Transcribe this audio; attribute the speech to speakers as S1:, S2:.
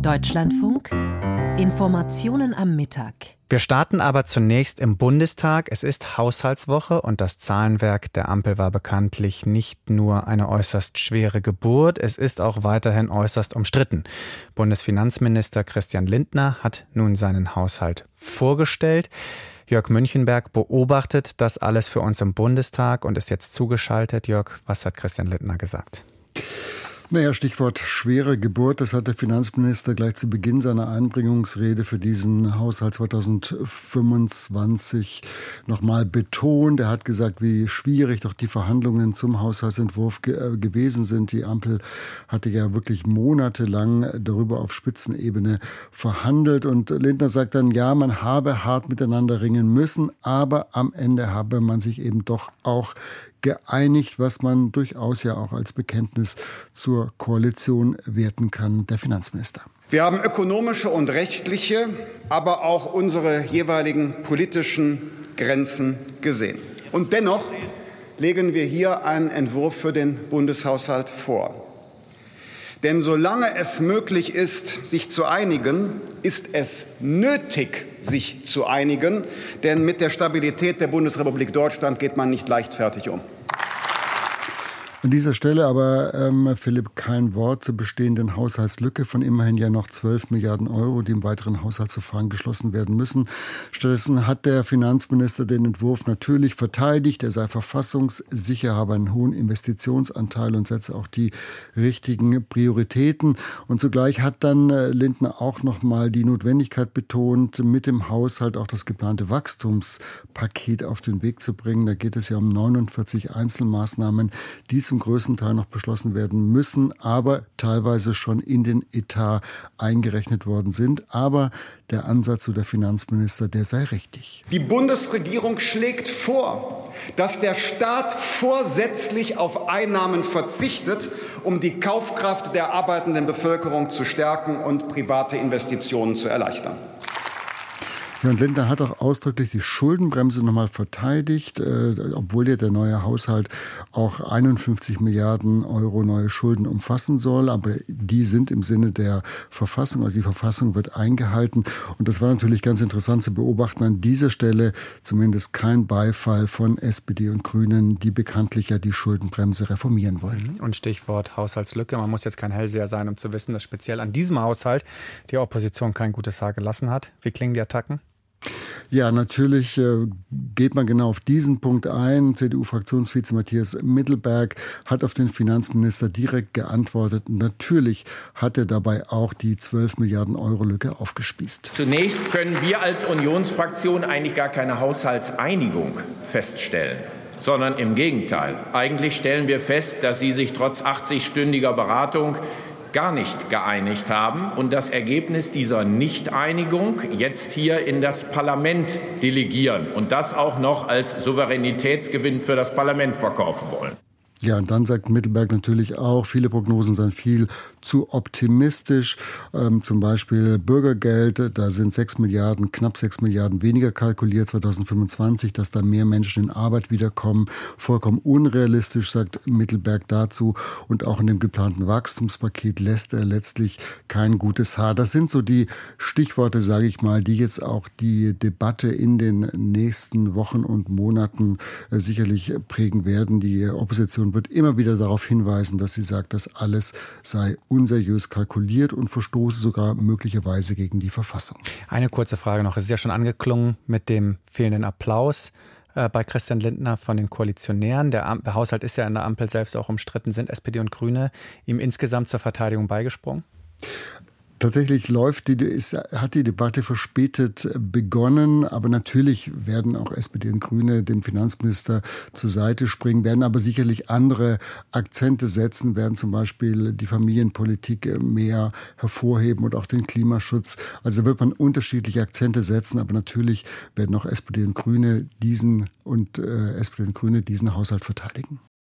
S1: Deutschlandfunk. Informationen am Mittag.
S2: Wir starten aber zunächst im Bundestag. Es ist Haushaltswoche und das Zahlenwerk der Ampel war bekanntlich nicht nur eine äußerst schwere Geburt, es ist auch weiterhin äußerst umstritten. Bundesfinanzminister Christian Lindner hat nun seinen Haushalt vorgestellt. Jörg Münchenberg beobachtet das alles für uns im Bundestag und ist jetzt zugeschaltet. Jörg, was hat Christian Lindner gesagt?
S3: Naja, Stichwort schwere Geburt, das hat der Finanzminister gleich zu Beginn seiner Einbringungsrede für diesen Haushalt 2025 nochmal betont. Er hat gesagt, wie schwierig doch die Verhandlungen zum Haushaltsentwurf gewesen sind. Die Ampel hatte ja wirklich monatelang darüber auf Spitzenebene verhandelt. Und Lindner sagt dann, ja, man habe hart miteinander ringen müssen, aber am Ende habe man sich eben doch auch geeinigt, was man durchaus ja auch als Bekenntnis zur Koalition werten kann, der Finanzminister.
S4: Wir haben ökonomische und rechtliche, aber auch unsere jeweiligen politischen Grenzen gesehen. Und dennoch legen wir hier einen Entwurf für den Bundeshaushalt vor. Denn solange es möglich ist, sich zu einigen, ist es nötig, sich zu einigen. Denn mit der Stabilität der Bundesrepublik Deutschland geht man nicht leichtfertig um.
S3: An dieser Stelle aber, Philipp, kein Wort zur bestehenden Haushaltslücke von immerhin ja noch 12 Milliarden Euro, die im weiteren Haushaltsverfahren geschlossen werden müssen. Stattdessen hat der Finanzminister den Entwurf natürlich verteidigt. Er sei verfassungssicher, habe einen hohen Investitionsanteil und setze auch die richtigen Prioritäten. Und zugleich hat dann Lindner auch noch mal die Notwendigkeit betont, mit dem Haushalt auch das geplante Wachstumspaket auf den Weg zu bringen. Da geht es ja um 49 Einzelmaßnahmen, die zum größten Teil noch beschlossen werden müssen, aber teilweise schon in den Etat eingerechnet worden sind. Aber der Ansatz zu der Finanzminister, der sei richtig.
S4: Die Bundesregierung schlägt vor, dass der Staat vorsätzlich auf Einnahmen verzichtet, um die Kaufkraft der arbeitenden Bevölkerung zu stärken und private Investitionen zu erleichtern.
S3: Ja, und Lindner hat auch ausdrücklich die Schuldenbremse nochmal verteidigt, obwohl ja der neue Haushalt auch 51 Milliarden Euro neue Schulden umfassen soll. Aber die sind im Sinne der Verfassung, also die Verfassung wird eingehalten. Und das war natürlich ganz interessant zu beobachten. An dieser Stelle zumindest kein Beifall von SPD und Grünen, die bekanntlich ja die Schuldenbremse reformieren wollen.
S2: Und Stichwort Haushaltslücke. Man muss jetzt kein Hellseher sein, um zu wissen, dass speziell an diesem Haushalt die Opposition kein gutes Haar gelassen hat. Wie klingen die Attacken?
S3: Ja, natürlich geht man genau auf diesen Punkt ein. CDU-Fraktionsvize Matthias Mittelberg hat auf den Finanzminister direkt geantwortet. Natürlich hat er dabei auch die 12 Milliarden Euro Lücke aufgespießt.
S5: Zunächst können wir als Unionsfraktion eigentlich gar keine Haushaltseinigung feststellen, sondern im Gegenteil. Eigentlich stellen wir fest, dass Sie sich trotz 80-stündiger Beratung gar nicht geeinigt haben und das Ergebnis dieser Nichteinigung jetzt hier in das Parlament delegieren und das auch noch als Souveränitätsgewinn für das Parlament verkaufen wollen.
S3: Ja, und dann sagt Mittelberg natürlich auch, viele Prognosen seien viel zu optimistisch. Zum Beispiel Bürgergeld, da sind 6 Milliarden, knapp 6 Milliarden weniger kalkuliert 2025, dass da mehr Menschen in Arbeit wiederkommen. Vollkommen unrealistisch, sagt Mittelberg dazu. Und auch in dem geplanten Wachstumspaket lässt er letztlich kein gutes Haar. Das sind so die Stichworte, sage ich mal, die jetzt auch die Debatte in den nächsten Wochen und Monaten sicherlich prägen werden. Die Opposition wird immer wieder darauf hinweisen, dass sie sagt, das alles sei unseriös kalkuliert und verstoße sogar möglicherweise gegen die Verfassung.
S2: Eine kurze Frage noch. Es ist ja schon angeklungen mit dem fehlenden Applaus bei Christian Lindner von den Koalitionären. Der Haushalt ist ja in der Ampel selbst auch umstritten. Sind SPD und Grüne ihm insgesamt zur Verteidigung beigesprungen?
S3: Tatsächlich hat die Debatte verspätet begonnen, aber natürlich werden auch SPD und Grüne dem Finanzminister zur Seite springen, werden aber sicherlich andere Akzente setzen, werden zum Beispiel die Familienpolitik mehr hervorheben und auch den Klimaschutz. Also wird man unterschiedliche Akzente setzen, aber natürlich werden auch SPD und Grüne diesen Haushalt verteidigen.